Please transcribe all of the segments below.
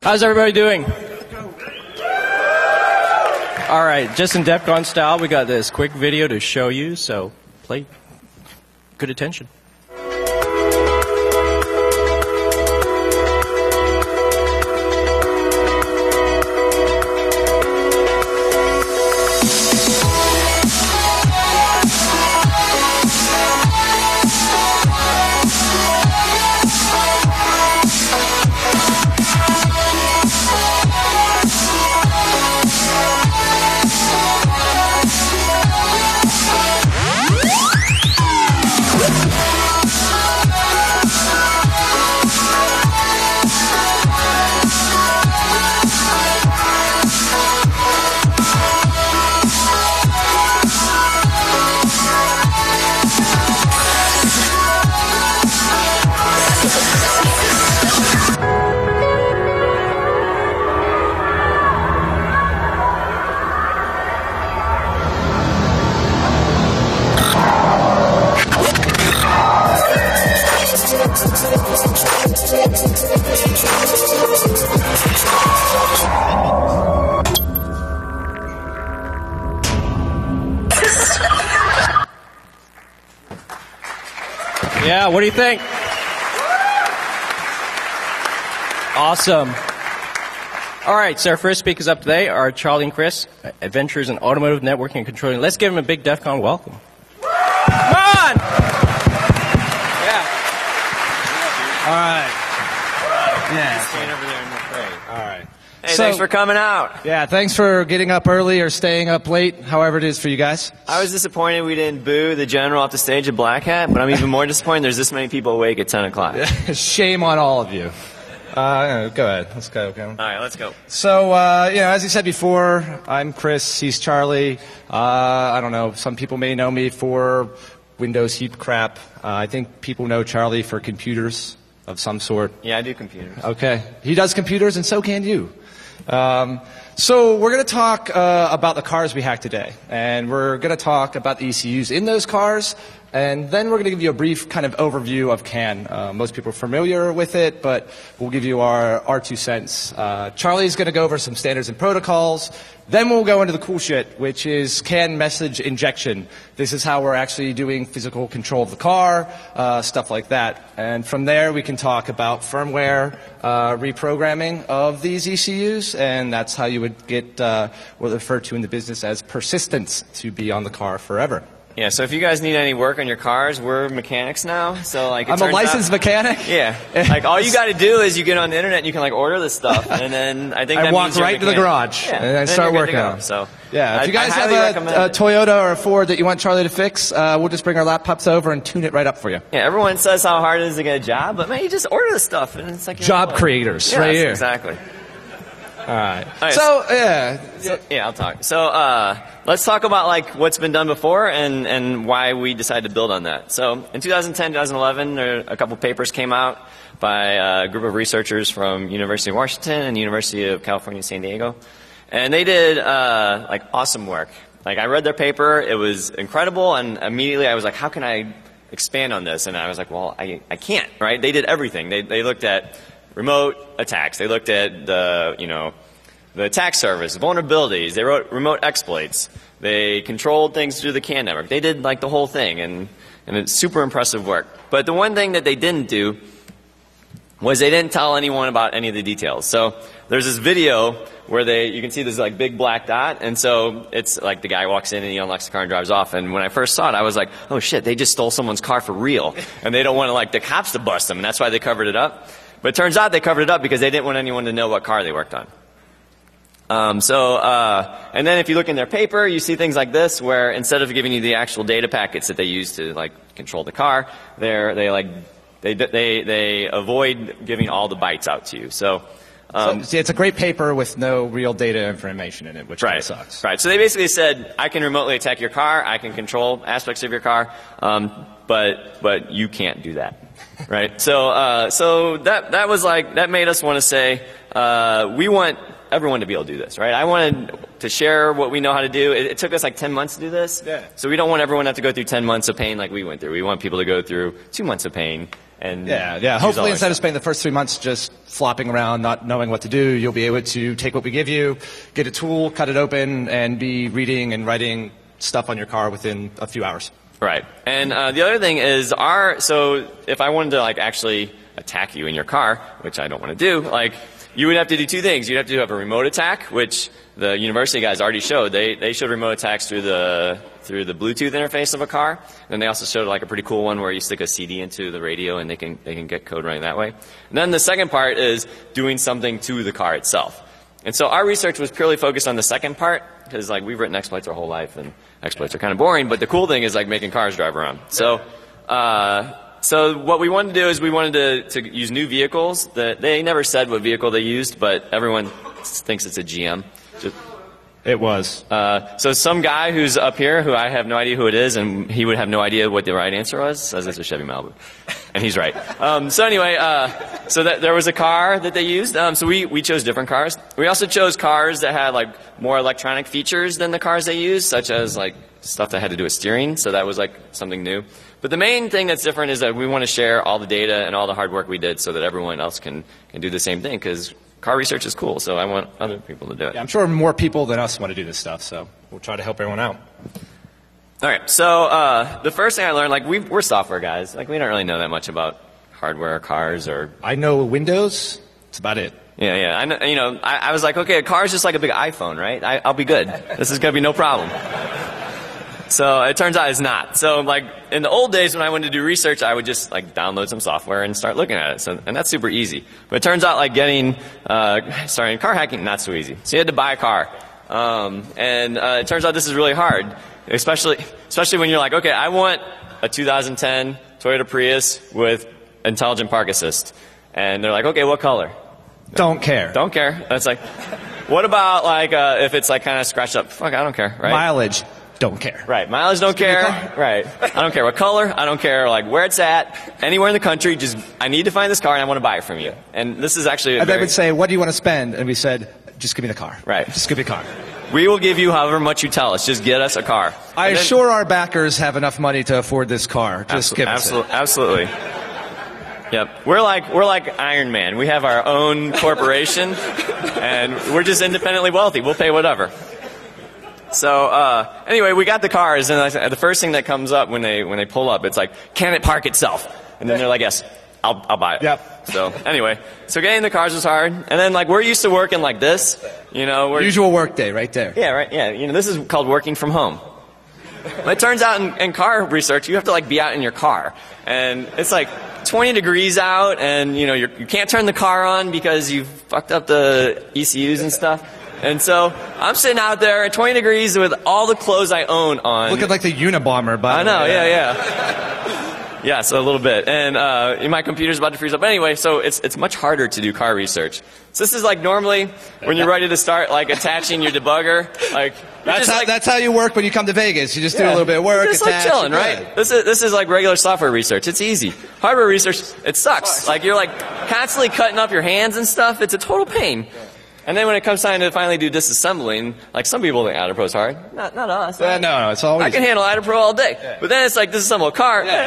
How's everybody doing? All right, just in DEF CON style, we got this quick video to show you, so play good attention. Yeah, what do you think? Awesome. All right, so our first speakers up today are Charlie and Chris, adventurers in automotive networking and controlling. Let's give them a big DEF CON welcome. Come on! Yeah. All right. Yeah. Stand over there and pray. All right. Hey, thanks for coming out. Yeah, thanks for getting up early or staying up late, however it is for you guys. I was disappointed we didn't boo the general off the stage at Black Hat, but I'm even more disappointed there's this many people awake at 10 o'clock. Shame on all of you. Go ahead. Let's go. Okay. All right, let's go. So, as you said before, I'm Chris. He's Charlie. I don't know. Some people may know me for Windows heap crap. I think people know Charlie for computers of some sort. Yeah, I do computers. Okay. He does computers, and so can you. So we're going to talk about the cars we hacked today, and we're going to talk about the ECUs in those cars, and then we're going to give you a brief kind of overview of CAN. Most people are familiar with it, but we'll give you our 2 cents. Charlie's going to go over some standards and protocols. Then we'll go into the cool shit, which is CAN message injection. This is how we're actually doing physical control of the car, stuff like that. And from there, we can talk about firmware reprogramming of these ECUs, and that's how you would get what referred to in the business as persistence, to be on the car forever. Yeah, so if you guys need any work on your cars, we're mechanics now. So like, I'm a licensed mechanic. Yeah, like all you got to do is you get on the internet and you can like order this stuff, and then I think I that walk means you're right to the garage and I start working on it. So yeah, if you guys have a Toyota or a Ford that you want Charlie to fix, we'll just bring our laptops over and tune it right up for you. Yeah, everyone says how hard it is to get a job, but man, you just order this stuff and it's like job creators, right here. Exactly. All right. So yeah, I'll talk. So let's talk about like what's been done before and why we decided to build on that. So in 2010, 2011, a couple papers came out by a group of researchers from University of Washington and University of California, San Diego, and they did like awesome work. Like I read their paper, it was incredible, and immediately I was like, how can I expand on this? And I was like, well, I can't. Right? They did everything. They looked at remote attacks. They looked at the attack surface, vulnerabilities. They wrote remote exploits. They controlled things through the CAN network. They did like the whole thing, and it's super impressive work. But the one thing that they didn't do was they didn't tell anyone about any of the details. So there's this video where you can see this like big black dot, and so it's like the guy walks in and he unlocks the car and drives off. And when I first saw it, I was like, oh shit, they just stole someone's car for real, and they don't want like the cops to bust them, and that's why they covered it up. But it turns out they covered it up because they didn't want anyone to know what car they worked on. And then if you look in their paper, you see things like this, where instead of giving you the actual data packets that they use to like control the car, they avoid giving all the bytes out to you. So it's a great paper with no real data information in it, which kind of sucks. Right. So they basically said, I can remotely attack your car, I can control aspects of your car, but you can't do that. Right. So that was like, that made us want to say, we want everyone to be able to do this, right? I wanted to share what we know how to do. It took us like 10 months to do this. Yeah. So we don't want everyone to have to go through 10 months of pain like we went through. We want people to go through 2 months of pain Yeah. Hopefully, instead of spending the first 3 months just flopping around, not knowing what to do, you'll be able to take what we give you, get a tool, cut it open, and be reading and writing stuff on your car within a few hours. Right. And the other thing is so if I wanted to like actually attack you in your car, which I don't want to do, like you would have to do two things. You'd have to have a remote attack, which the university guys already showed. They showed remote attacks through the Bluetooth interface of a car. And they also showed like a pretty cool one where you stick a CD into the radio and they can get code running that way. And then the second part is doing something to the car itself. And so our research was purely focused on the second part, because like we've written exploits our whole life, and exploits are kind of boring. But the cool thing is like making cars drive around. So what we wanted to do is we wanted to use new vehicles. That they never said what vehicle they used, but everyone thinks it's a GM. It was. So some guy who's up here, who I have no idea who it is, and he would have no idea what the right answer was, says it's a Chevy Malibu. And he's right. So anyway, there was a car that they used. So we chose different cars. We also chose cars that had like more electronic features than the cars they used, such as like stuff that had to do with steering. So that was like something new. But the main thing that's different is that we want to share all the data and all the hard work we did so that everyone else can do the same thing, because car research is cool, so I want other people to do it. Yeah, I'm sure more people than us want to do this stuff, so we'll try to help everyone out. All right, so the first thing I learned, like we're software guys, like we don't really know that much about hardware, cars, or I know Windows. That's about it. Yeah. I know. I was like, okay, a car is just like a big iPhone, right? I'll be good. This is gonna be no problem. So it turns out it's not. So like in the old days when I wanted to do research, I would just like download some software and start looking at it. And that's super easy. But it turns out like in car hacking, not so easy. So you had to buy a car. It turns out this is really hard, especially when you're like, okay, I want a 2010 Toyota Prius with intelligent park assist. And they're like, okay, what color? Don't care. Don't care. That's like, what about like if it's like kind of scratched up? Fuck, I don't care, right? Mileage. Don't care. Right. Mileage, don't care. Right. I don't care what color. I don't care like where it's at. Anywhere in the country, just I need to find this car and I want to buy it from you. And this is actually they would say, what do you want to spend? And we said, just give me the car. Right. Just give me a car. We will give you however much you tell us. Just get us a car. I assure our backers have enough money to afford this car. Just give us it. Absolutely. Yep. We're like Iron Man. We have our own corporation and we're just independently wealthy. We'll pay whatever. So anyway, we got the cars, and the first thing that comes up when they pull up, it's like, can it park itself? And then they're like, yes, I'll buy it. Yep. So anyway, getting the cars was hard, and then like we're used to working like this, usual work day right there. Yeah, right. Yeah, this is called working from home. But it turns out in car research, you have to like be out in your car, and it's like 20 degrees out, and you can't turn the car on because you've fucked up the ECUs and stuff. And so I'm sitting out there at 20 degrees with all the clothes I own on. Looking like the Unabomber, by the way. I know, yeah. Yeah, so a little bit. And my computer's about to freeze up. Anyway, so it's much harder to do car research. So this is like normally when you're ready to start like attaching your debugger, like that's how you work when you come to Vegas. You just do a little bit of work, just like chilling, right? This is like regular software research. It's easy. Hardware research, it sucks. Like you're like constantly cutting up your hands and stuff. It's a total pain. And then when it comes time to finally do disassembling, like some people think Adapro hard. Not us. No, it's always. I can handle Adapro all day. Yeah. But then it's like disassemble a car. Yeah.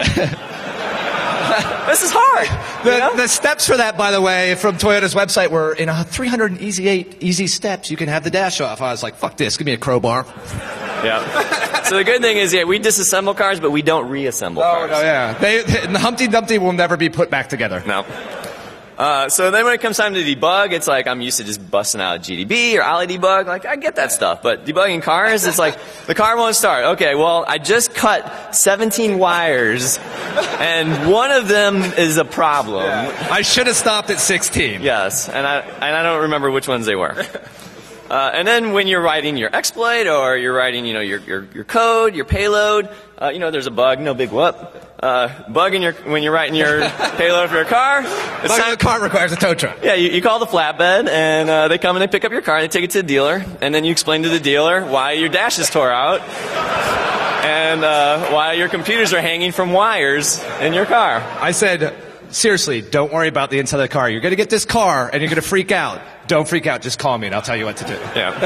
This is hard. The steps for that, by the way, from Toyota's website were in 388 easy steps. You can have the dash off. I was like, fuck this. Give me a crowbar. Yeah. So the good thing is, we disassemble cars, but we don't reassemble cars. Oh, no, yeah. The Humpty Dumpty will never be put back together. No. So then when it comes time to debug, it's like I'm used to just busting out GDB or Ali debug. Like, I get that stuff. But debugging cars, it's like, the car won't start. Okay, well, I just cut 17 wires, and one of them is a problem. Yeah. I should have stopped at 16. Yes, and I don't remember which ones they were. And then when you're writing your exploit or you're writing, your code, your payload, there's a bug, no big whoop. Bug when you're writing your payload for your car. The car requires a tow truck. Yeah, you call the flatbed, and they come and they pick up your car, and they take it to the dealer, and then you explain to the dealer why your dash is tore out, and why your computers are hanging from wires in your car. I said, seriously, don't worry about the inside of the car. You're going to get this car, and you're going to freak out. Don't freak out. Just call me, and I'll tell you what to do.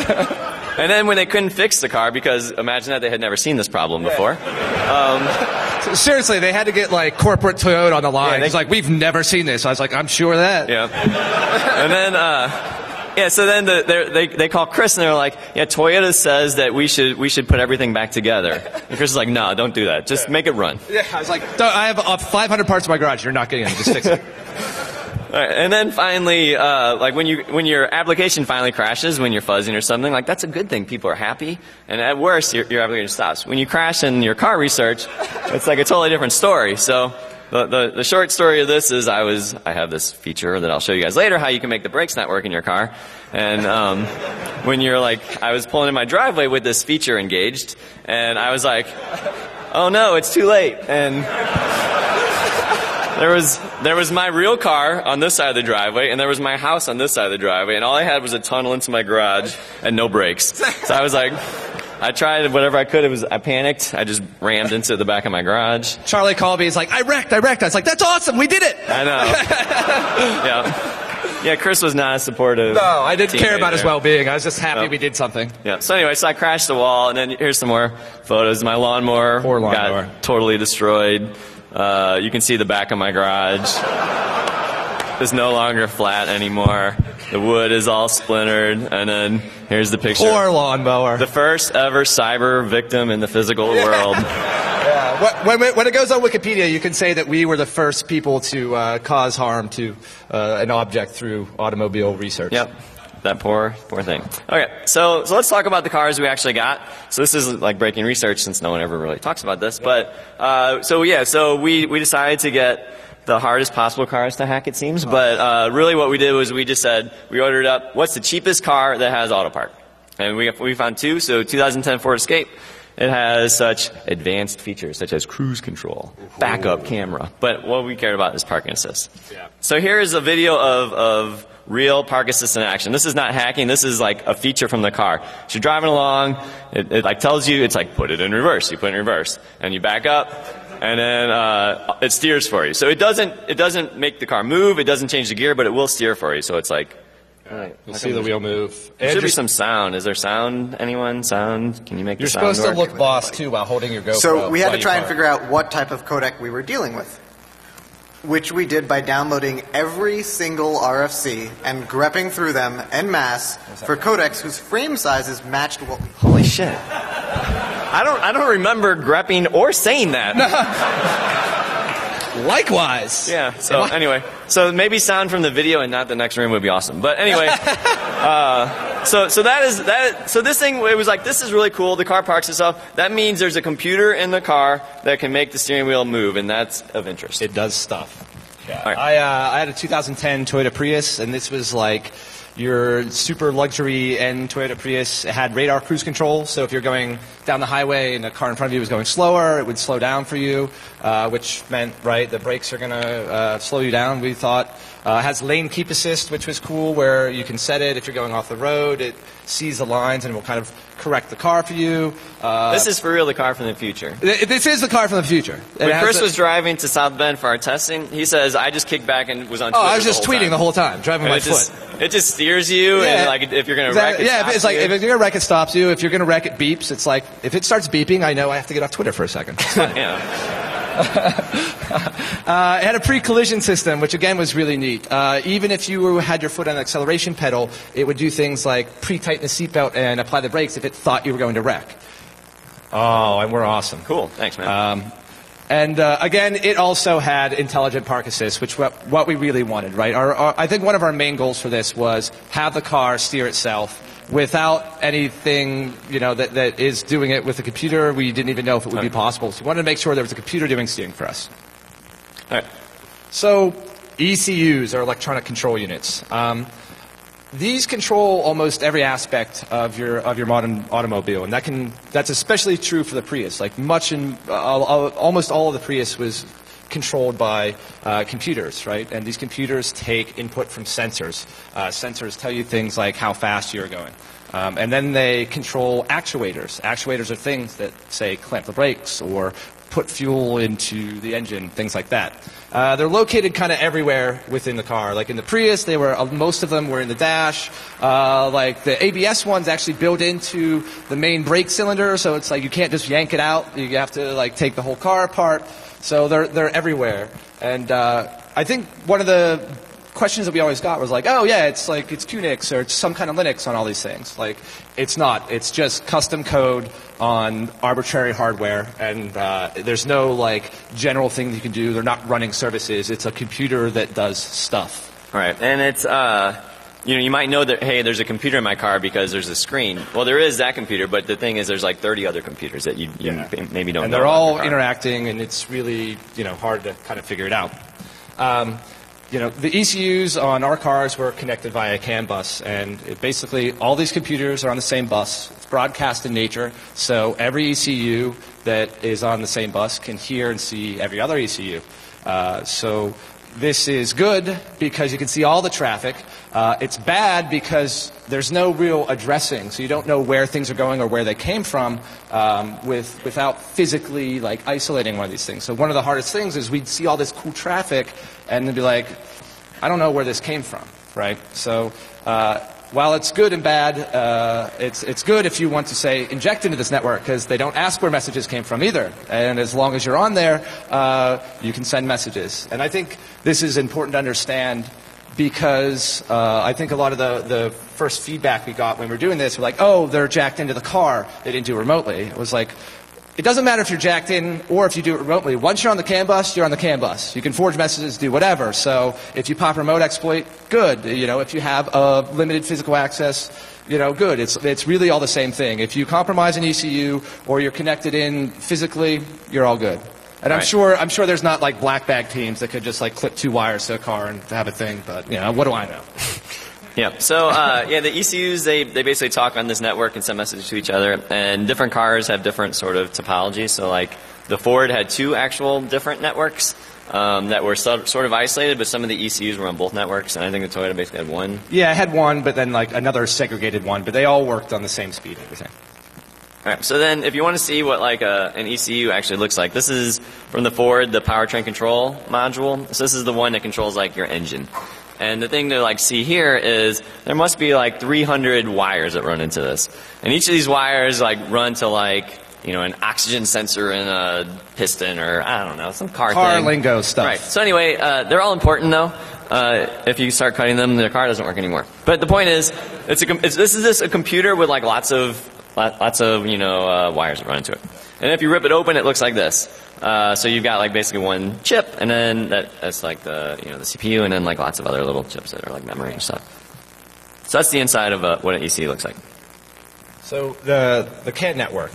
Yeah. And then when they couldn't fix the car, because imagine that they had never seen this problem before, Seriously, they had to get like corporate Toyota on the line. Yeah, It's like, we've never seen this. I was like, I'm sure of that. Yeah. And then, so then they call Chris and they're like, yeah, Toyota says that we should put everything back together. And Chris is like, no, don't do that. Just make it run. Yeah, I was like, I have 500 parts in my garage. You're not getting them. Just fix it. All right, and then finally, like when your application finally crashes, when you're fuzzing or something, like that's a good thing. People are happy, and at worst, your application stops. When you crash in your car research, it's like a totally different story. So the short story of this is I have this feature that I'll show you guys later how you can make the brakes not work in your car. And when you're like, I was pulling in my driveway with this feature engaged, and I was like, oh no, it's too late, and there was my real car on this side of the driveway, and there was my house on this side of the driveway, and all I had was a tunnel into my garage and no brakes. So I was like, I tried whatever I could. I panicked. I just rammed into the back of my garage. Charlie called me. He's like, I wrecked. I was like, that's awesome. We did it. I know. Yeah, Chris was not supportive. No, I didn't care about his well-being. I was just happy we did something. Yeah. So anyway, so I crashed the wall, and then here's some more photos. My lawnmower got totally destroyed. You can see the back of my garage. It's no longer flat anymore. The wood is all splintered, and then here's the picture. Poor lawnmower. The first ever cyber victim in the physical world. Yeah. When it goes on Wikipedia, you can say that we were the first people to cause harm to an object through automobile research. Yep. That poor thing. Okay, so let's talk about the cars we actually got. So this is like breaking research since no one ever really talks about this. But so we decided to get the hardest possible cars to hack, it seems. But really what we did was we just said, we ordered up what's the cheapest car that has auto park. And we found two. So 2010 Ford Escape. It has such advanced features such as cruise control, backup camera. But what we cared about is parking assist. Yeah. So here is a video of real park assist in action. This is not hacking. This is like a feature from the car. So you're driving along. It like tells you, it's like put it in reverse. You put it in reverse. And you back up. And then it steers for you. So it doesn't make the car move. It doesn't change the gear, but it will steer for you. So it's like, all right, you'll see the wheel move. There should be some sound. Is there sound? Anyone? Sound? Can you make the sound work? You're supposed to look boss, too, while holding your GoPro. So we had to try and figure out what type of codec we were dealing with, which we did by downloading every single RFC and grepping through them en masse for codecs whose frame sizes matched what we... Holy shit. I don't remember grepping or saying that. Likewise. Yeah. So anyway, so maybe sound from the video and not the next room would be awesome. But anyway, so this thing, it was like, this is really cool. The car parks itself. That means there's a computer in the car that can make the steering wheel move, and that's of interest. It does stuff. Yeah. Right. I had a 2010 Toyota Prius, and this was like your super luxury end Toyota Prius. It had radar cruise control, so if you're going down the highway and the car in front of you was going slower, it would slow down for you, which meant, right, the brakes are going to slow you down, we thought. It has lane keep assist, which was cool, where you can set it if you're going off the road. It sees the lines and will kind of correct the car for you. This is for real the car from the future. This is the car from the future. When Chris was driving to South Bend for our testing, he says, I just kicked back and was on Twitter. I was just tweeting the whole time, driving my foot. It just steers you, and like if you're going to wreck it, yeah, it's like if you're going to wreck, it stops you. If you're going to wreck, it beeps. It's like if it starts beeping, I know I have to get off Twitter for a second. Yeah. It had a pre-collision system, which again was really neat. Even if you had your foot on the acceleration pedal, it would do things like pre-tighten the seatbelt and apply the brakes if it thought you were going to wreck. Oh, and we're awesome. Cool. Thanks, man. And again, it also had intelligent park assist, which what we really wanted, right? I think one of our main goals for this was have the car steer itself without anything, that is doing it with the computer. We didn't even know if it would be possible. So we wanted to make sure there was a computer doing steering for us. All right. So ECUs, or electronic control units. These control almost every aspect of your modern automobile, and that's especially true for the Prius. Like almost all of the Prius was controlled by computers, right? And these computers take input from sensors. Sensors tell you things like how fast you're going. And then they control actuators. Actuators are things that, say, clamp the brakes or put fuel into the engine, things like that. They're located kind of everywhere within the car. Like in the Prius, most of them were in the dash. Like the ABS one's actually built into the main brake cylinder, so it's like you can't just yank it out. You have to like take the whole car apart. So they're everywhere. And I think one of the questions that we always got was like, oh yeah, it's Qnix or it's some kind of Linux on all these things. Like, it's not. It's just custom code on arbitrary hardware, and there's no like general thing you can do. They're not running services. It's a computer that does stuff. All right, and it's you might know that, hey, there's a computer in my car because there's a screen. Well, there is that computer, but the thing is there's like 30 other computers that you maybe don't know. And they're all interacting, and it's really hard to kind of figure it out. The ECUs on our cars were connected via a CAN bus, and basically all these computers are on the same bus. It's broadcast in nature, so every ECU that is on the same bus can hear and see every other ECU. So this is good because you can see all the traffic. It's bad because there's no real addressing, so you don't know where things are going or where they came from without physically like isolating one of these things. So one of the hardest things is we'd see all this cool traffic and then be like, I don't know where this came from, right? So while it's good and bad, it's good if you want to, say, inject into this network because they don't ask where messages came from either. And as long as you're on there, you can send messages. And I think this is important to understand because I think a lot of the first feedback we got when we were doing this were like, oh, they're jacked into the car. They didn't do it remotely. It was like, it doesn't matter if you're jacked in or if you do it remotely. Once you're on the CAN bus, you're on the CAN bus. You can forge messages, do whatever. So if you pop a remote exploit, good. If you have limited physical access, good. It's really all the same thing. If you compromise an ECU or you're connected in physically, you're all good. And I'm sure there's not like black bag teams that could just like clip 2 wires to a car and have a thing. But what do I know? Yeah. So the ECUs they basically talk on this network and send messages to each other, and different cars have different sort of topologies. So like the Ford had 2 actual different networks that were sort of isolated, but some of the ECUs were on both networks, and I think the Toyota basically had 1. Yeah, it had 1, but then like another segregated one, but they all worked on the same speed and everything. All right. So then, if you want to see what like an ECU actually looks like, this is from the Ford, the powertrain control module. So this is the one that controls like your engine. And the thing to like see here is there must be like 300 wires that run into this, and each of these wires like run to like an oxygen sensor and a piston, or I don't know, some car thing. Lingo stuff. Right. So anyway, they're all important though. If you start cutting them, the car doesn't work anymore. But the point is, this is a computer with like lots of wires that run into it. And if you rip it open, it looks like this. So you've got like basically one chip, and then that's like the the CPU, and then like lots of other little chips that are like memory and stuff. So that's the inside of what an ECU looks like. So the CAN network.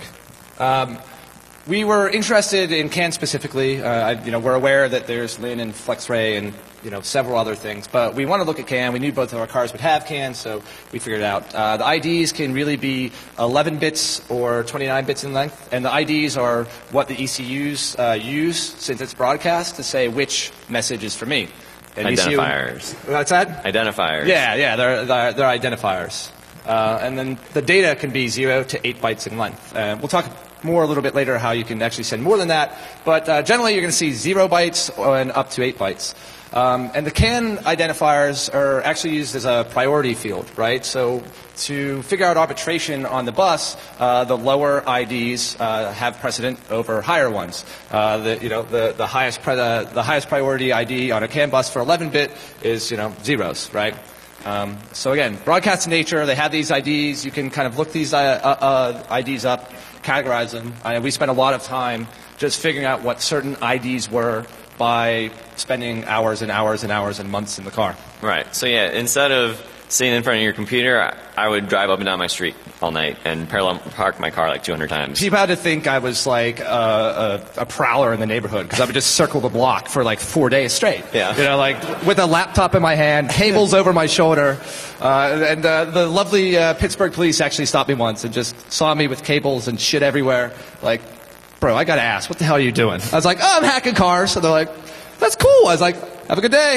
We were interested in CAN specifically. We're aware that there's Lin and FlexRay and several other things, but we want to look at CAN. We knew both of our cars would have CAN, so we figured it out. The IDs can really be 11 bits or 29 bits in length, and the IDs are what the ECUs use since it's broadcast to say which message is for me. And Identifiers. What's that? Identifiers. Yeah, they're identifiers. And then the data can be 0 to 8 bytes in length. We'll talk more a little bit later how you can actually send more than that, but generally you're going to see 0 bytes and up to 8 bytes. And the CAN identifiers are actually used as a priority field, right? So to figure out arbitration on the bus, the lower IDs have precedent over higher ones. The highest priority ID on a CAN bus for 11-bit is zeros, right? So again, broadcast in nature, they have these IDs. You can kind of look these IDs up, categorize them. We spent a lot of time just figuring out what certain IDs were by spending hours and hours and hours and months in the car. Right. So yeah, instead of sitting in front of your computer, I would drive up and down my street all night and parallel park my car like 200 times. People had to think I was like a prowler in the neighborhood because I would just circle the block for like 4 days straight. Yeah. Like with a laptop in my hand, cables over my shoulder. And the lovely Pittsburgh police actually stopped me once and just saw me with cables and shit everywhere. Like, bro, I got to ask, what the hell are you doing? I was like, oh, I'm hacking cars. So they're like, that's cool. I was like, have a good day.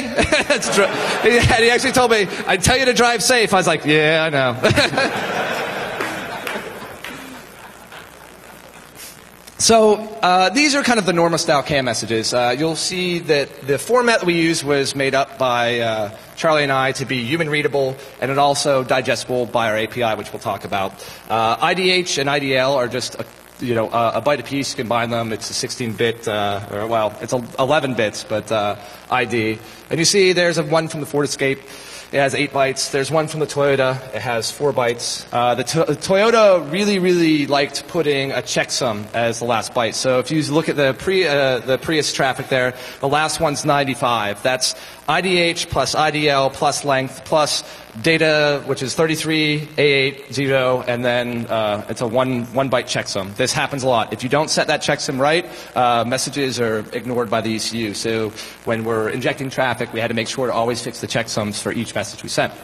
And he actually told me, I'd tell you to drive safe. I was like, yeah, I know. So these are kind of the normal style CAN messages. You'll see that the format that we use was made up by Charlie and I to be human readable, and it also digestible by our API, which we'll talk about. IDH and IDL are just a byte apiece. Combine them, it's a 16-bit, it's 11 bits, but ID. And you see there's one from the Ford Escape. It has 8 bytes. There's one from the Toyota. It has 4 bytes. The Toyota really liked putting a checksum as the last byte. So if you look at the Prius traffic there, the last one's 95. That's IDH plus IDL plus length plus data, which is 33, A8, 0, and then it's a one byte checksum. This happens a lot. If you don't set that checksum right, messages are ignored by the ECU. So when we're injecting traffic, we had to make sure to always fix the checksums for each message we sent.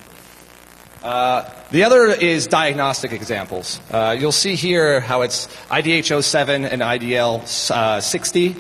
The other is diagnostic examples. You'll see here how it's IDH 07 and IDL 60.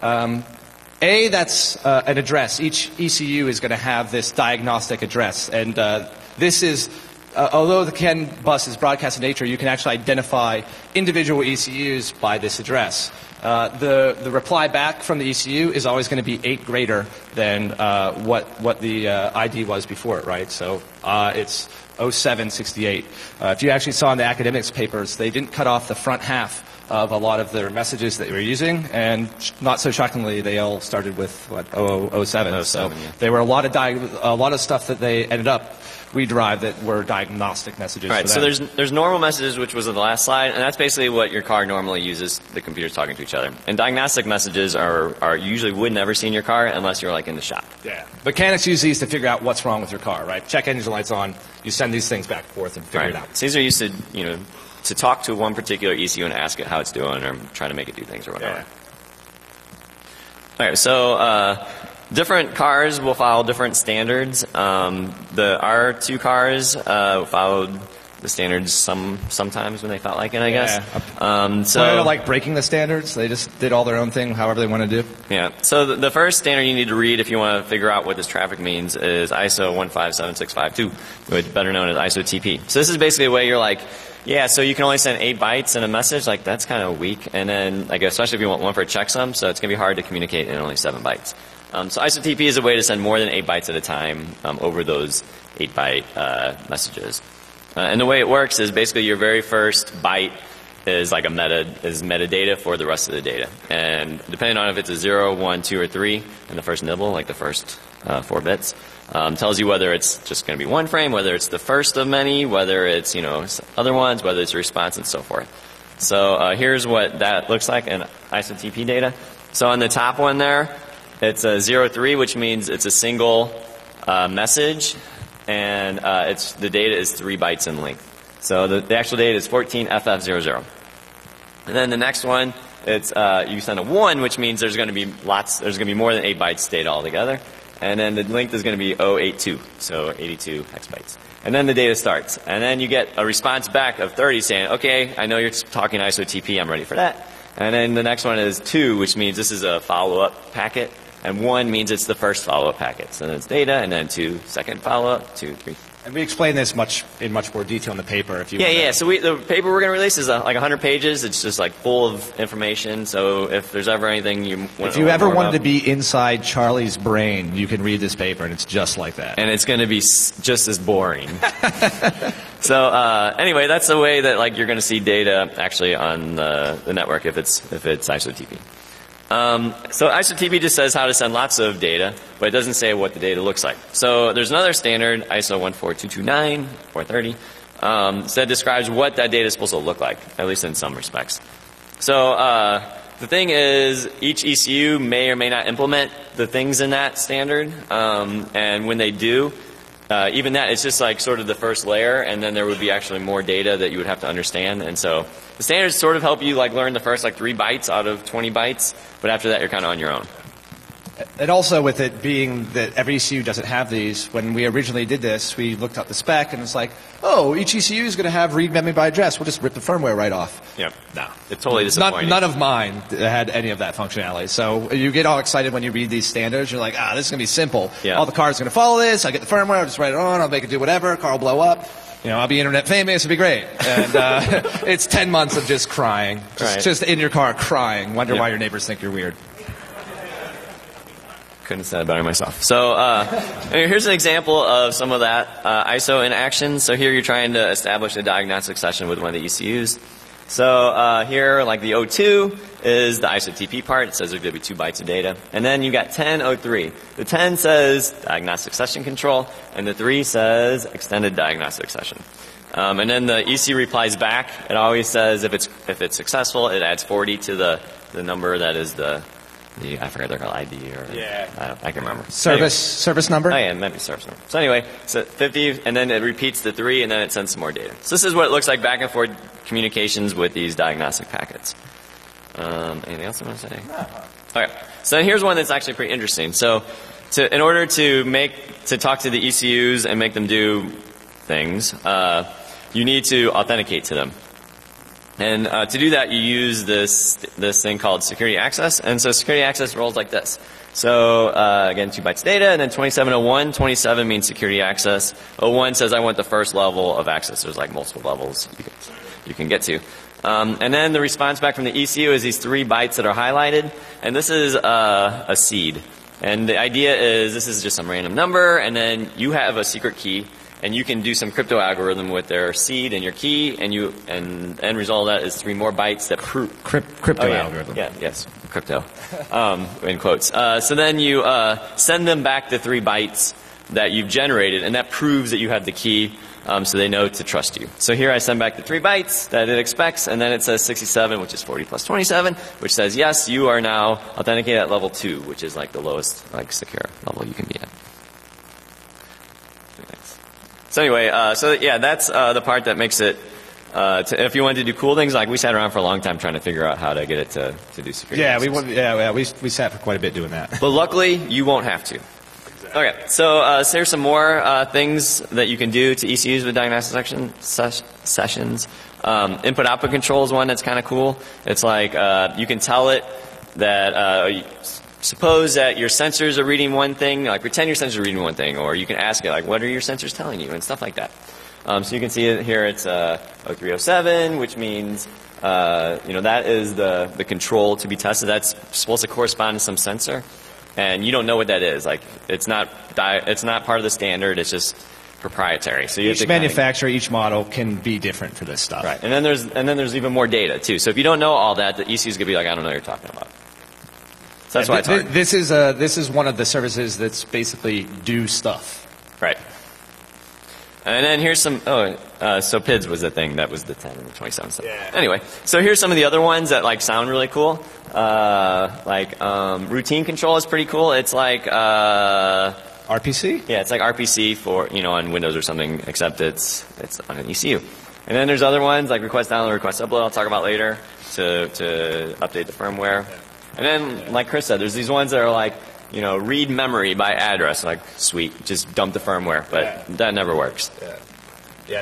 That's an address. Each ECU is going to have this diagnostic address. And this is, although the CAN bus is broadcast in nature, you can actually identify individual ECUs by this address. The reply back from the ECU is always going to be 8 greater than what the ID was before it, right? So it's 0768. If you actually saw in the academics papers, they didn't cut off the front half of a lot of their messages that they were using, and not so shockingly, they all started with 0007. So there were a lot of stuff that they ended up rederive that were diagnostic messages. Right. So there's normal messages, which was on the last slide, and that's basically what your car normally uses. The computers talking to each other. And diagnostic messages are usually would never see in your car unless you're like in the shop. Yeah. Mechanics use these to figure out what's wrong with your car. Right. Check engine lights on. You send these things back and forth and figure it out. So these are used to talk to one particular ECU and ask it how it's doing or trying to make it do things or whatever. Yeah. All right, so different cars will follow different standards. Our 2 cars followed the standards sometimes when they felt like it, I guess. Yeah. So like breaking the standards, they just did all their own thing, however they want to do. Yeah. So the first standard you need to read if you want to figure out what this traffic means is ISO 157652, better known as ISO TP. So this is basically a way you're like, yeah, so you can only send 8 bytes in a message. Like, that's kind of weak. And then, especially if you want one for a checksum, so it's going to be hard to communicate in only 7 bytes. So ISOTP is a way to send more than 8 bytes at a time over those 8-byte messages. And the way it works is basically your very first byte is like metadata for the rest of the data. And depending on if it's a 0, 1, 2, or 3 in the first nibble, like the first 4 bits, tells you whether it's just going to be one frame, whether it's the first of many, whether it's, other ones, whether it's a response, and so forth. So here's what that looks like in ISOTP data. So on the top one there, it's a 03, which means it's a single message, and the data is 3 bytes in length. So the actual data is 14FF00. And then the next one, it's you send a 1, which means there's going to be more than 8 bytes data altogether. And then the length is going to be 082, so 82 hexbytes. And then the data starts. And then you get a response back of 30 saying, okay, I know you're talking ISOTP, I'm ready for that. And then the next one is 2, which means this is a follow-up packet. And 1 means it's the first follow-up packet. So then it's data, and then 2, second follow-up, 2, 3. And we explain this in much more detail in the paper. If you So the paper we're going to release is like 100 pages. It's just like full of information. So if there's ever anything if you ever wanted to be inside Charlie's brain, you can read this paper, and it's just like that. And it's going to be just as boring. So anyway, that's the way that you're going to see data actually on the network if it's ISOTP. So ISOTP just says how to send lots of data, but it doesn't say what the data looks like. So there's another standard, ISO 14229, 430, that describes what that data is supposed to look like, at least in some respects. So the thing is, each ECU may or may not implement the things in that standard, and when they do, even that, it's just like sort of the first layer, and then there would be actually more data that you would have to understand. And so the standards sort of help you learn the first 3 bytes out of 20 bytes, but after that you're kind of on your own. And also with it being that every ECU doesn't have these, when we originally did this, we looked up the spec and it's like, oh, each ECU is going to have read memory by address. We'll just rip the firmware right off. Yep. No, it's totally disappointing. None of mine had any of that functionality. So you get all excited when you read these standards. You're like, this is going to be simple. Yeah. All the cars are going to follow this. I get the firmware. I'll just write it on. I'll make it do whatever. Car will blow up. I'll be internet famous, it'll be great. And it's 10 months of just crying. Just in your car crying. Wonder why your neighbors think you're weird. Couldn't have said it better myself. So here's an example of some of that ISO in action. So here you're trying to establish a diagnostic session with one of the ECUs. So here, like the O2 is the ISO-TP part. It says there's going to be 2 bytes of data. And then you got 10.03. The 10 says diagnostic session control, and the 3 says extended diagnostic session. And then the ECU replies back. It always says if it's successful, it adds 40 to the number that is the I forget they're called ID or I can remember. Service number? Oh yeah, it might be service number. So anyway, so 50, and then it repeats the 3, and then it sends some more data. So this is what it looks like back and forth communications with these diagnostic packets. Anything else I want to say? No. Okay. So here's one that's actually pretty interesting. So in order to talk to the ECUs and make them do things, you need to authenticate to them. And to do that, you use this thing called security access. And so security access rolls like this. So again, 2 bytes data, and then 2701. 27 means security access. 01 says I want the first level of access. There's like multiple levels you can get to. And then the response back from the ECU is these 3 bytes that are highlighted. And this is a seed. And the idea is this is just some random number, and then you have a secret key. And you can do some crypto algorithm with their seed and your key, and end result of that is 3 more bytes that crypto algorithm. Yeah, yes, crypto, in quotes. So then you send them back the 3 bytes that you've generated, and that proves that you have the key, so they know to trust you. So here I send back the 3 bytes that it expects, and then it says 67, which is 40 plus 27, which says yes, you are now authenticated at level 2, which is like the lowest secure level you can be at. So anyway, that's the part that makes it, if you wanted to do cool things, like we sat around for a long time trying to figure out how to get it to do security. Yeah, we sat for quite a bit doing that. But luckily, you won't have to. Exactly. Okay, so here's some more things that you can do to ECUs with diagnostic sessions. Input-output control is one that's kind of cool. It's like you can tell it that suppose that your sensors are reading one thing, like pretend your sensors are reading one thing, or you can ask it, like, what are your sensors telling you, and stuff like that. So you can see it here, it's 0307, which means, that is the control to be tested. That's supposed to correspond to some sensor, and you don't know what that is. Like, it's not part of the standard, it's just proprietary. So each manufacturer, each model can be different for this stuff. Right, and then there's even more data, too. So if you don't know all that, the ECU is going to be like, I don't know what you're talking about. So that's why it's hard. This is one of the services that's basically do stuff. Right. And then here's some. So PIDS was the thing that was the 10 and the 27 stuff. Yeah. Anyway, so here's some of the other ones that sound really cool. Routine control is pretty cool. It's like RPC. Yeah, it's like RPC for on Windows or something, except it's on an ECU. And then there's other ones like request download, request upload. I'll talk about later to update the firmware. And then, like Chris said, there's these ones that are like, read memory by address. Like, sweet, just dump the firmware. But that never works. Yeah,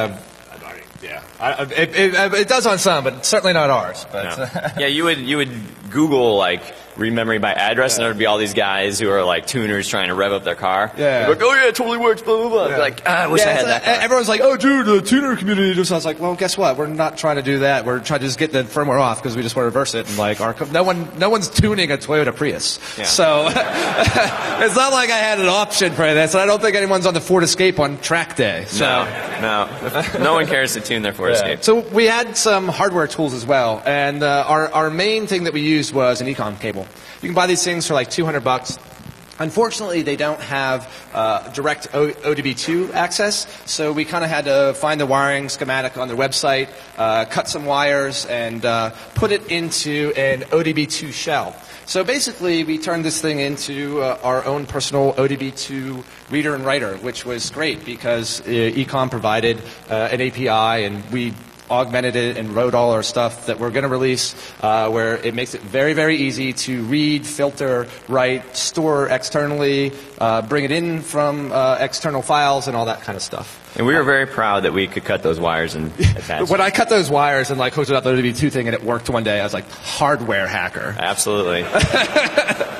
it does on some, but certainly not ours. But yeah, you would Google read memory by address, and there would be all these guys who are tuners trying to rev up their car. Yeah. Like, oh yeah, it totally works. Blah blah blah. Yeah. I wish I had that car. Everyone's like, oh dude, the tuner community. I was like, well, guess what? We're not trying to do that. We're trying to just get the firmware off because we just want to reverse it. And no one's tuning a Toyota Prius. Yeah. So it's not like I had an option for this. And I don't think anyone's on the Ford Escape on track day. So. No one cares to tune their Ford Escape. So we had some hardware tools as well, and our main thing that we used was an Ecom cable. You can buy these things for like $200. Unfortunately, they don't have direct ODB2 access, so we kind of had to find the wiring schematic on their website, cut some wires, and put it into an ODB2 shell. So basically, we turned this thing into our own personal ODB2 reader and writer, which was great because Ecom provided an API, and we augmented it and wrote all our stuff that we're going to release, where it makes it very, very easy to read, filter, write, store externally, bring it in from external files, and all that kind of stuff. And we were very proud that we could cut those wires and attach when I cut those wires and hooked it up to the ODB2 thing and it worked one day, I was like, hardware hacker. Absolutely.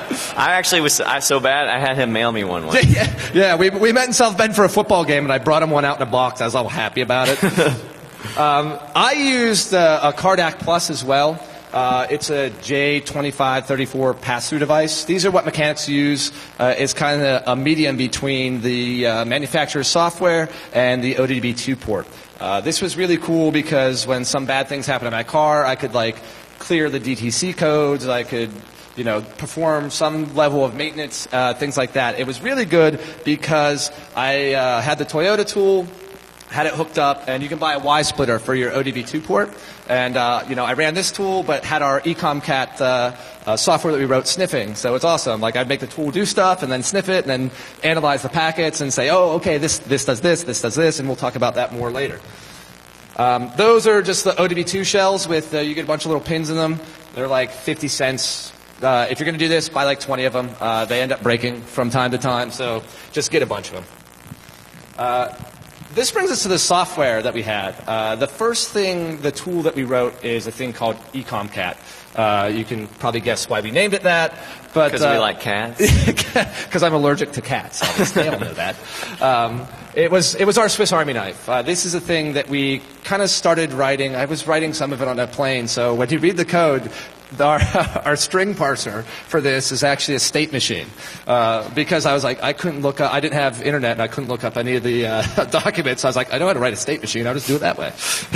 I actually was so bad, I had him mail me one once. Yeah, we met in South Bend for a football game, and I brought him one out in a box. I was all happy about it. I used a Cardac Plus as well. It's a J2534 pass-through device. These are what mechanics use. It's kind of a medium between the manufacturer's software and the ODB2 port. This was really cool because when some bad things happen in my car, I could like clear the DTC codes. I could, perform some level of maintenance, things like that. It was really good because I had the Toyota tool, had it hooked up, and you can buy a Y-splitter for your ODB2 port. And, I ran this tool, but had our EcomCat software that we wrote sniffing. So it's awesome. Like, I'd make the tool do stuff, and then sniff it, and then analyze the packets, and say, oh, okay, this does this, and we'll talk about that more later. Those are just the ODB2 shells with, you get a bunch of little pins in them. They're like 50 cents. If you're going to do this, buy like 20 of them. They end up breaking from time to time, so just get a bunch of them. This brings us to the software that we had. The first thing, the tool that we wrote is a thing called EcomCat. You can probably guess why we named it that. Because we like cats? Because I'm allergic to cats. Obviously, I don't know that. It was our Swiss Army knife. This is a thing that we kind of started writing. I was writing some of it on a plane, so when you read the code, our string parser for this is actually a state machine. Because I was like, I couldn't look up, I didn't have internet, and I couldn't look up any of the documents. So I was like, I know how to write a state machine. I'll just do it that way.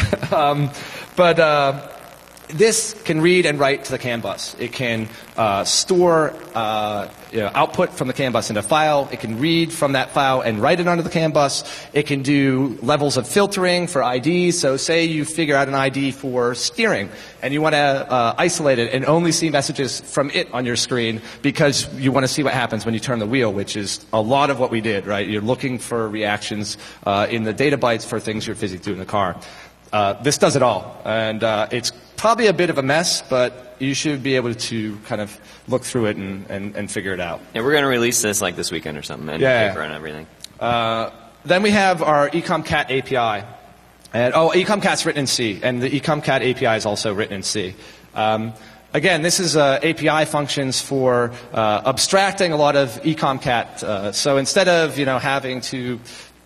This can read and write to the CAN bus. It can store output from the CAN bus into a file. It can read from that file and write it onto the CAN bus. It can do levels of filtering for IDs. So say you figure out an ID for steering, and you want to isolate it and only see messages from it on your screen because you want to see what happens when you turn the wheel, which is a lot of what we did, right? You're looking for reactions in the data bytes for things you're physically doing in the car. This does it all, and it's probably a bit of a mess, but you should be able to kind of look through it and figure it out. Yeah, we're going to release this like this weekend or something, and paper and everything. Then we have our EcomCat API. And EcomCat's written in C, and the EcomCat API is also written in C. Again, this is API functions for abstracting a lot of EcomCat. So instead of having to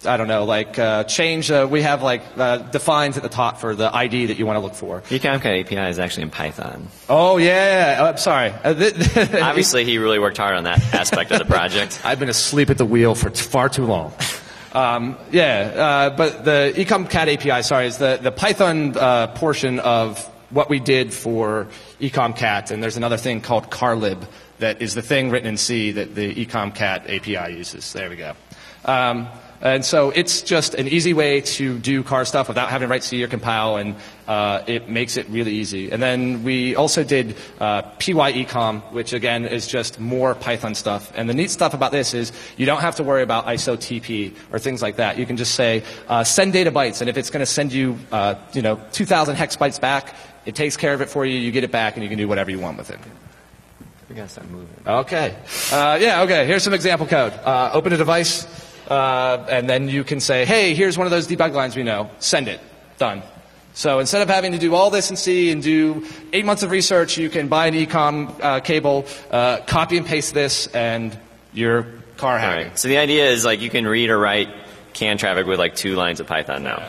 change. We have defines at the top for the ID that you want to look for. EcomCat API is actually in Python. Oh yeah, I'm sorry. Obviously, he really worked hard on that aspect of the project. I've been asleep at the wheel for far too long. But the EcomCat API, is the Python portion of what we did for EcomCat, and there's another thing called carlib that is the thing written in C that the EcomCat API uses. There we go. And so it's just an easy way to do car stuff without having to write C or compile, and it makes it really easy. And then we also did PyEcom, which again is just more Python stuff. And the neat stuff about this is you don't have to worry about ISO-TP or things like that. You can just say send data bytes, and if it's going to send you 2,000 hex bytes back, it takes care of it for you. You get it back, and you can do whatever you want with it. We gotta start moving. Okay. Okay. Here's some example code. Open a device. And then you can say, hey, here's one of those debug lines we know. Send it. Done. So instead of having to do all this in C and do 8 months of research, you can buy an Ecom cable, copy and paste this, and your car hacking. Right. So the idea is you can read or write CAN traffic with 2 lines of Python now.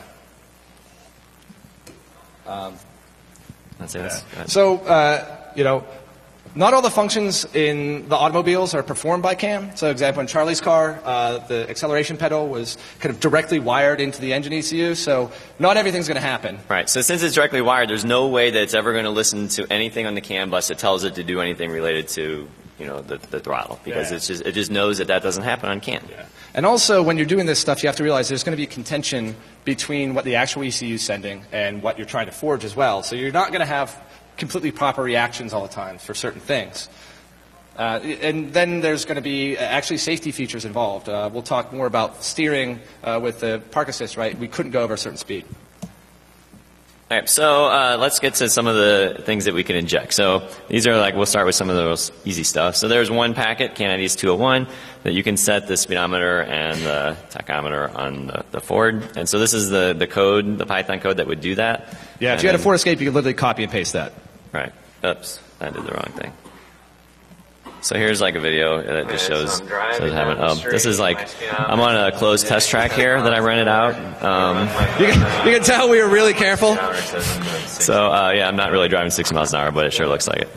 That's it. Yeah. So, not all the functions in the automobiles are performed by CAN. So, example, in Charlie's car, the acceleration pedal was kind of directly wired into the engine ECU. So, not everything's going to happen. Right. So, since it's directly wired, there's no way that it's ever going to listen to anything on the CAN bus that tells it to do anything related to, the throttle, because it just knows that doesn't happen on CAN. Yeah. And also, when you're doing this stuff, you have to realize there's going to be contention between what the actual ECU is sending and what you're trying to forge as well. So, you're not going to have completely proper reactions all the time for certain things. And then there's going to be actually safety features involved. We'll talk more about steering with the park assist, right? We couldn't go over a certain speed. All right, so let's get to some of the things that we can inject. So these are we'll start with some of those easy stuff. So there's one packet, CAN IDs 201, that you can set the speedometer and the tachometer on the Ford. And so this is the code, the Python code that would do that. Yeah, if you had a Ford Escape, you could literally copy and paste that. Right. Oops, I did the wrong thing. So here's like a video that just shows it having. This is like I'm on a closed test track here that I rented out. You can tell we were really careful. So yeah, I'm not really driving 60 miles an hour, but it sure looks like it.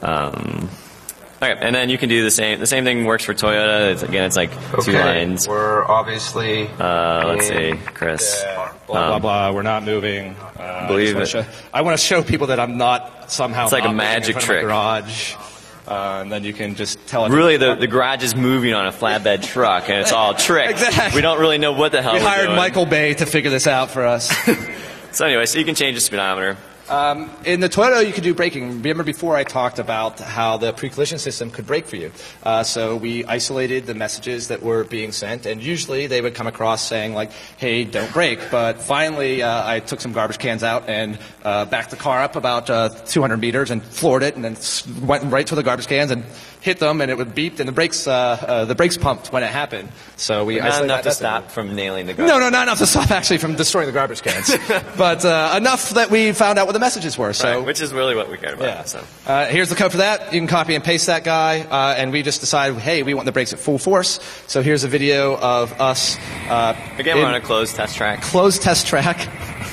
Okay, and then you can do the same. The same thing works for Toyota. It's like 2 lines. We're obviously. Let's see, Chris. Blah blah blah. We're not moving. Believe it. I want to show people that I'm not somehow. It's like a not magic in front trick. of my garage. And then you can just tell it. Really, the garage is moving on a flatbed truck, and it's all a trick. Exactly. We don't really know what the hell We we're hired doing. Michael Bay to figure this out for us. So anyway, so you can change the speedometer. In the Toyota, you could do braking. Remember before I talked about how the pre-collision system could brake for you. So we isolated the messages that were being sent, and usually they would come across saying like, hey, don't brake. But finally, I took some garbage cans out and backed the car up about 200 meters and floored it, and then went right to the garbage cans and hit them, and it would beep, and the brakes pumped when it happened. So we Not isolated enough that to stop from nailing the garbage. No, not enough to stop actually from destroying the garbage cans, but enough that we found out what the messages were. So, Right, which is really what we cared about. yeah. So. Here's the code for that. You can copy and paste that guy, and we just decided, hey, we want the brakes at full force. So here's a video of us. Again, we're on a closed test track. Closed test track.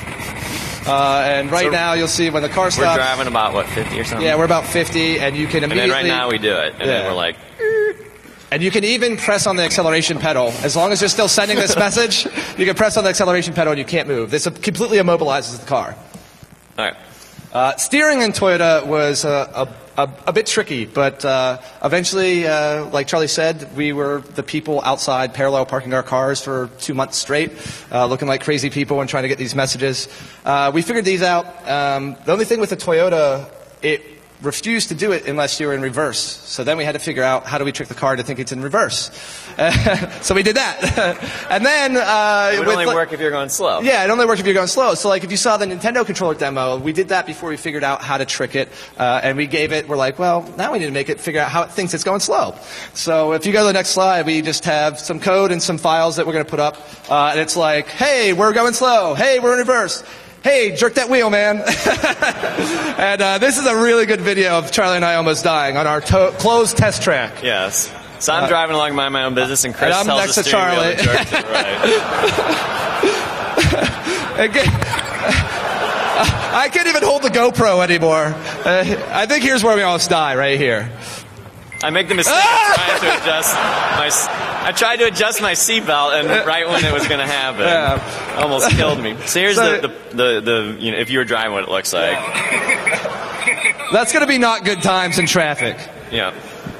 And right now, you'll see when the car stops. We're driving about, what, 50 or something? Yeah, we're about 50, and you can And immediately. then right now we do it, and then we're like, And you can even press on the acceleration pedal. As long as you're still sending this message, you can press on the acceleration pedal and you can't move. This completely immobilizes the car. all right. Steering in Toyota was a bit tricky, but eventually, like Charlie said, we were the people outside parallel parking our cars for 2 months straight, looking like crazy people and trying to get these messages. We figured these out. The only thing with the Toyota, it refused to do it unless you were in reverse. So then we had to figure out how do we trick the car to think it's in reverse. So we did that. And then It would only work if you're going slow. yeah, it only works if you're going slow. So like if you saw the Nintendo controller demo, we did that before we figured out how to trick it. And we gave it, we're like, well, now we need to make it figure out how it thinks it's going slow. So if you go to the next slide, we just have some code and some files that we're going to put up. And it's like, hey, we're going slow. Hey, we're in reverse. Hey, jerk that wheel, man. And this is a really good video of Charlie and I almost dying on our closed test track. Yes. So I'm driving along my own business, and Chris and I'm tells next the to steering wheel Charlie. to jerk to the right. I can't even hold the GoPro anymore. I think here's where we almost die, right here. I make the mistake of trying to adjust I tried to adjust my seatbelt, and right when it was going to happen, it almost killed me. So here's the you know, if you were driving, what it looks like. That's going to be not good times in traffic. Yeah.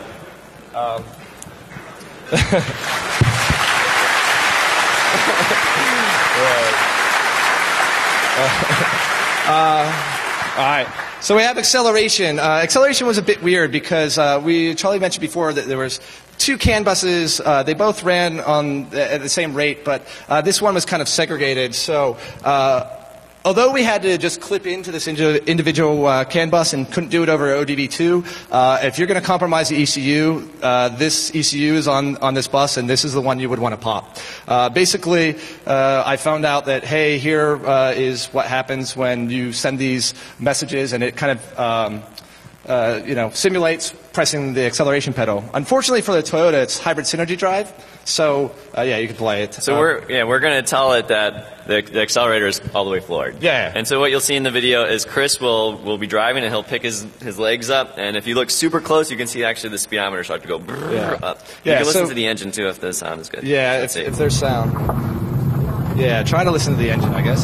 All right. So we have acceleration. Acceleration was a bit weird because Charlie mentioned before that there was 2 CAN buses. They both ran at the same rate, but this one was kind of segregated. So although we had to just clip into this individual CAN bus and couldn't do it over ODD2, if you're going to compromise the ECU, this ECU is on this bus, and this is the one you would want to pop. Basically, I found out that, hey, here is what happens when you send these messages, and it kind of simulates pressing the acceleration pedal. Unfortunately for the Toyota, it's hybrid synergy drive, so yeah, you can play it. So we're going to tell it that the accelerator is all the way floored. Yeah. And so what you'll see in the video is Chris will be driving, and he'll pick his legs up, and if you look super close, you can see actually the speedometer start to go up. You can listen to the engine too if the sound is good. Yeah, if there's sound. Yeah, try to listen to the engine, I guess.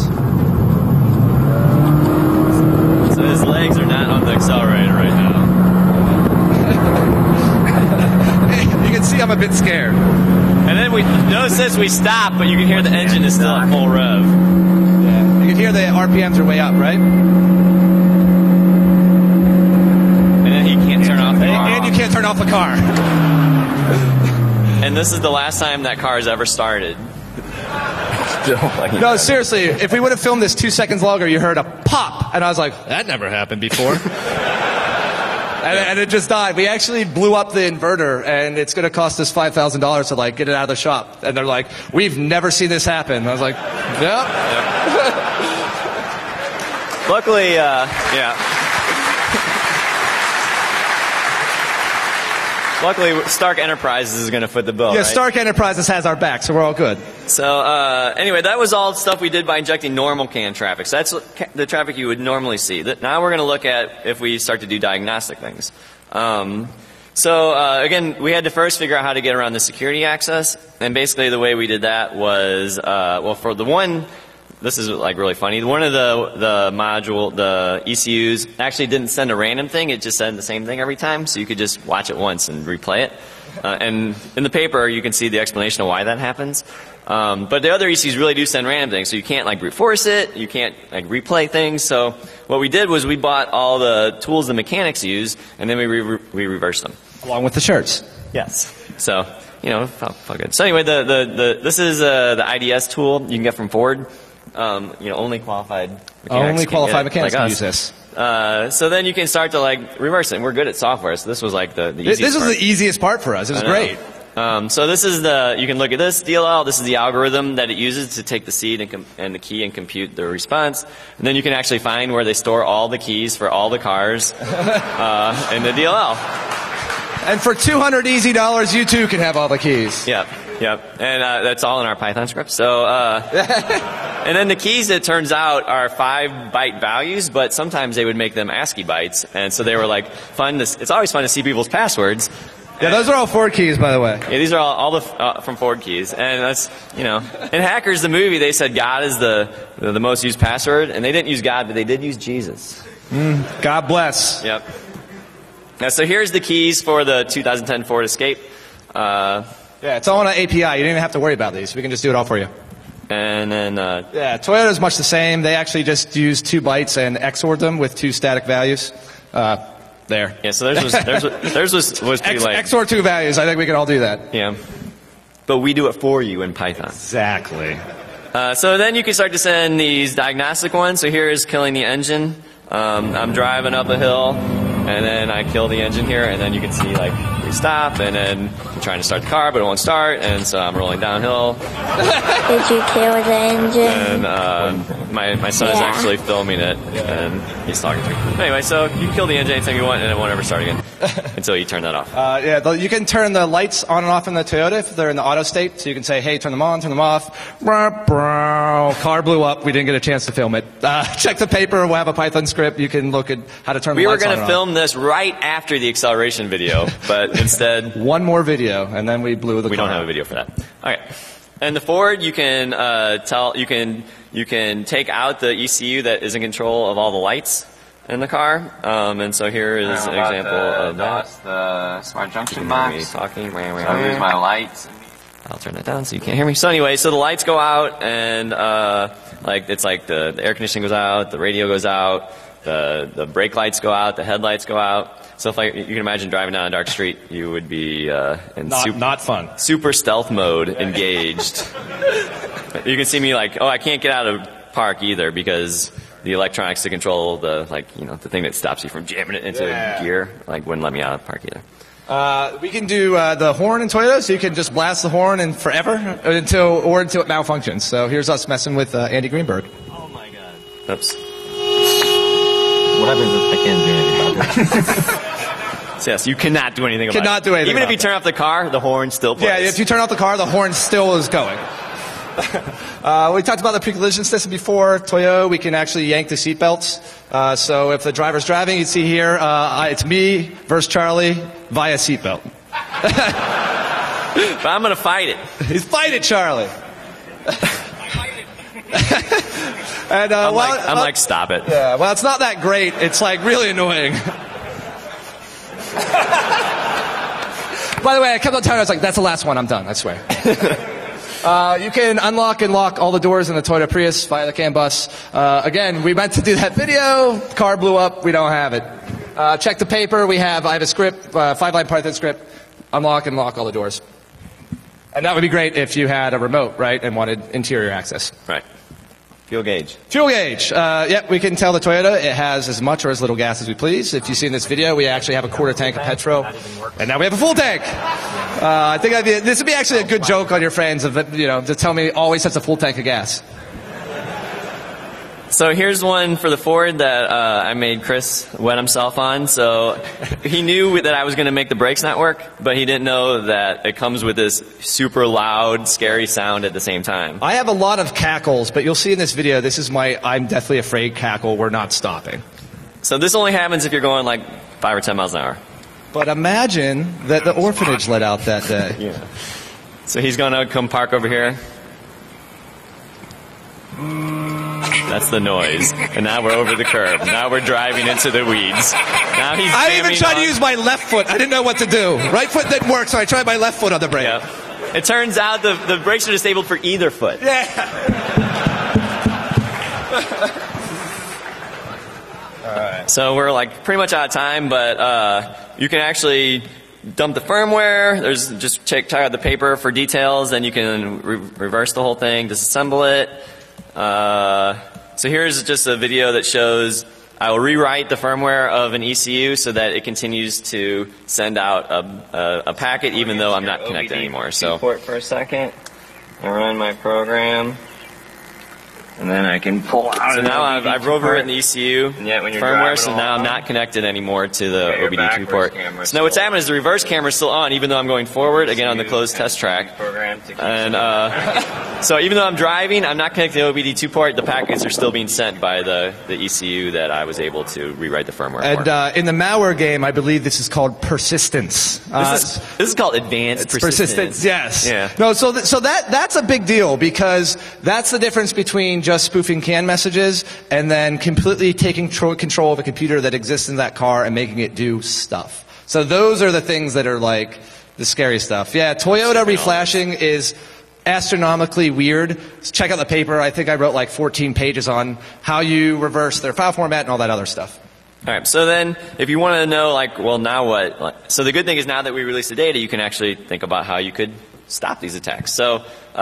So his legs are not on the accelerator right now. You can see I'm a bit scared. And then we notice this, we stop, but you can hear the engine is still at full rev. Yeah. You can hear the RPMs are way up, right? And then he can't turn off the car. And you can't turn off the car. And this is the last time that car has ever started. No, seriously, if we would have filmed this 2 seconds longer, you heard a pop, and I was like, that never happened before. And it just died. We actually blew up the inverter, and it's going to cost us $5,000 to like get it out of the shop. And they're like, we've never seen this happen. And I was like, yep. Luckily, luckily, Stark Enterprises is going to foot the bill. Yeah, right? Stark Enterprises has our back, so we're all good. So anyway, that was all stuff we did by injecting normal CAN traffic. So that's the traffic you would normally see. Now we're going to look at if we start to do diagnostic things. Again, we had to first figure out how to get around the security access. And basically the way we did that was, for the one, this is like really funny. One of the ECUs actually didn't send a random thing. It just sent the same thing every time. So you could just watch it once and replay it. And in the paper, you can see the explanation of why that happens. But the other ECUs really do send random things. So you can't like brute force it. You can't like replay things. So what we did was we bought all the tools the mechanics use, and then we reversed them. Along with the shirts. Yes. So, felt good. So anyway, this is the IDS tool you can get from Ford. Only qualified mechanics can use this. So then you can start to like reverse it. And we're good at software, so this was like the easiest This was part. the easiest part for us. It was great. So this is you can look at this DLL. This is the algorithm that it uses to take the seed and the key and compute the response. And then you can actually find where they store all the keys for all the cars in the DLL. And for $200 easy, you too can have all the keys. Yep. And that's all in our Python script. So, and then the keys, it turns out, are 5-byte values, but sometimes they would make them ASCII bytes. And so they were like fun. It's always fun to see people's passwords. Yeah, those are all Ford keys, by the way. Yeah, these are all from Ford keys. And that's, in Hackers, the movie, they said God is the most used password. And they didn't use God, but they did use Jesus. God bless. Yep. Now, so here's the keys for the 2010 Ford Escape. Yeah, it's all on an API. You don't even have to worry about these. We can just do it all for you. And then... yeah, Toyota's much the same. They actually just use 2 bytes and XORed them with 2 static values. There. Yeah, so theirs was pretty late. XOR 2 values. I think we can all do that. Yeah. But we do it for you in Python. Exactly. So then you can start to send these diagnostic ones. So here is killing the engine. I'm driving up a hill, and then I kill the engine here, and then you can see, like, we stop, and then I'm trying to start the car, but it won't start, and so I'm rolling downhill. Did you kill the engine? And my son is actually filming it, and he's talking to me. Anyway, so you kill the engine anytime you want, and it won't ever start again until you turn that off. You can turn the lights on and off in the Toyota if they're in the auto state, so you can say, hey, turn them on, turn them off. Car blew up. We didn't get a chance to film it. Check the paper. We'll have a Python script. You can look at how to turn the lights on. We were going to film this right after the acceleration video, but instead... One more video, and then we blew the car. We don't have a video for that. All right. And the Ford, you can you can take out the ECU that is in control of all the lights in the car. And so here is an example of that. The smart junction box. Talking. Here's my lights. I'll turn that down so you can't hear me. So anyway, so the lights go out, and it's like the air conditioning goes out, the radio goes out, the brake lights go out, the headlights go out. So if you can imagine driving down a dark street, you would be not fun. Super stealth mode engaged. You can see me like, I can't get out of park either because the electronics to control the thing that stops you from jamming it into gear wouldn't let me out of park either. We can do the horn in Toyota, so you can just blast the horn and forever until it malfunctions. So here's us messing with Andy Greenberg. Oh my god. Oops. What happens if I can't do anything about it? So yes, you cannot do anything about it. Cannot do anything Even if about you turn off the car, the horn still plays. Yeah, if you turn off the car, the horn still is going. We talked about the pre-collision system before. Toyo, we can actually yank the seatbelts. So if the driver's driving, you see here, it's me versus Charlie via seatbelt. But I'm going to fight it. He's fight it, Charlie. And I'm like, stop it. Yeah, well, it's not that great. It's really annoying. By the way, I kept on telling her, I was like, that's the last one. I'm done, I swear. You can unlock and lock all the doors in the Toyota Prius via the CAN bus. Again, we meant to do that video. Car blew up. We don't have it. Check the paper. I have a script, 5-line Python script. Unlock and lock all the doors. And that would be great if you had a remote, right, and wanted interior access. Right. Fuel gauge. Fuel gauge. Yep, we can tell the Toyota it has as much or as little gas as we please. If you see in this video, we actually have a quarter tank of petrol, and now we have a full tank. I think this would be actually a good joke on your friends to tell me always has a full tank of gas. So here's one for the Ford that I made Chris wet himself on. So he knew that I was going to make the brakes not work, but he didn't know that it comes with this super loud, scary sound at the same time. I have a lot of cackles, but you'll see in this video, this is my I'm deathly afraid cackle. We're not stopping. So this only happens if you're going like 5 or 10 miles an hour. But imagine that the orphanage let out that day. Yeah. So he's going to come park over here. That's the noise. And now we're over the curb. Now we're driving into the weeds. Now he's I even tried on. to use my left foot. I didn't know what to do. Right foot didn't work, so I tried my left foot on the brake. Yeah. It turns out the brakes are disabled for either foot. Yeah. So we're like pretty much out of time, but you can actually dump the firmware. There's just check out the paper for details, then you can reverse the whole thing, disassemble it. So here's just a video that shows I will rewrite the firmware of an ECU so that it continues to send out a packet even though I'm not connected anymore. So port for a second. I run my program. And then I can pull out. So now I've overwritten the ECU firmware, so now I'm not connected anymore to the OBD2 port. So now what's happened is the reverse camera is still on, even though I'm going forward, again on the closed test track. And so even though I'm driving, I'm not connected to the OBD2 port, the packets are still being sent by the ECU that I was able to rewrite the firmware for. And in the malware game, I believe this is called persistence. This is called advanced persistence. Yes. Yeah. No, so that's a big deal because that's the difference between just spoofing CAN messages and then completely taking control of a computer that exists in that car and making it do stuff. So those are the things that are like the scary stuff. Yeah, Toyota reflashing is astronomically weird. Check out the paper. I think I wrote like 14 pages on how you reverse their file format and all that other stuff. All right, so then if you want to know, like, well, now what? So the good thing is now that we release the data, you can actually think about how you could stop these attacks. So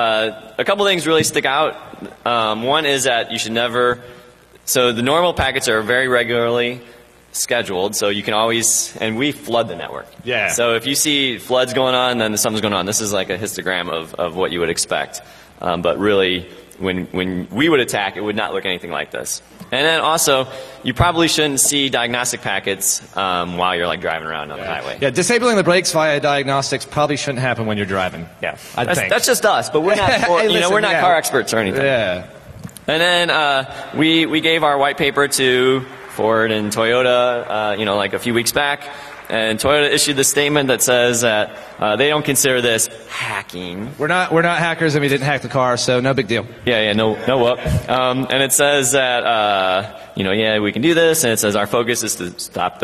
a couple things really stick out. One is that you should never, so the normal packets are very regularly scheduled, so you can always, and we flood the network. Yeah. So if you see floods going on, then something's going on. This is like a histogram of what you would expect. But really, when we would attack, it would not look anything like this. And then also, you probably shouldn't see diagnostic packets while you're like driving around on the highway. Yeah, disabling the brakes via diagnostics probably shouldn't happen when you're driving. Yeah, I think. That's just us, but we're not. Hey, we're not car experts or anything. Yeah. And then we gave our white paper to Ford and Toyota, like a few weeks back. And Toyota issued this statement that says that they don't consider this hacking. We're not hackers and we didn't hack the car, so no big deal. No whoop. And it says that we can do this, and it says our focus is to stop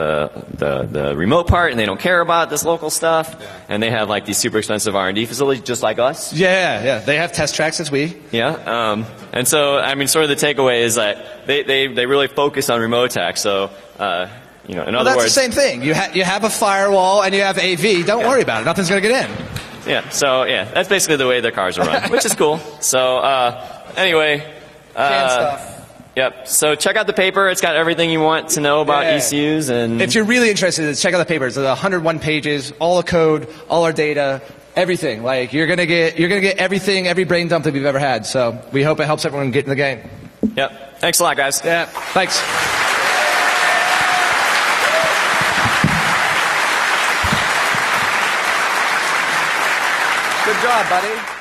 the remote part, and they don't care about this local stuff. Yeah. And they have like these super expensive R&D facilities just like us. Yeah. They have test tracks as we. Yeah. And so sort of the takeaway is that they really focus on remote attacks. So. In other that's words, the same thing. You have a firewall and you have AV. Don't worry about it. Nothing's going to get in. Yeah. So that's basically the way their cars are run, which is cool. So anyway. Stuff. Yep. So check out the paper. It's got everything you want to know about ECUs. And if you're really interested, check out the paper. It's 101 pages, all the code, all our data, everything. Like you're gonna get everything, every brain dump that we've ever had. So we hope it helps everyone get in the game. Yep. Thanks a lot, guys. Yeah. Thanks. Good job, buddy.